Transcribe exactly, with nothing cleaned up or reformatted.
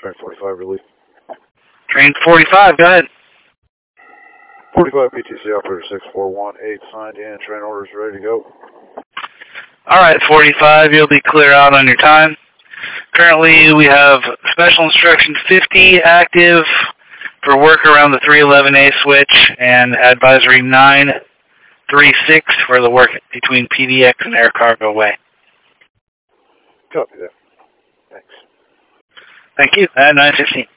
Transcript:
train forty-five relief. Train forty-five, go ahead. forty-five P T C operator six four one eight signed in, train orders ready to go. Alright, forty-five, you'll be clear out on your time. Currently, we have Special Instruction fifty active for work around the three eleven A switch, and Advisory nine three six for the work between P D X and Air Cargo Way. Copy that. Thanks. Thank you. At nine fifteen.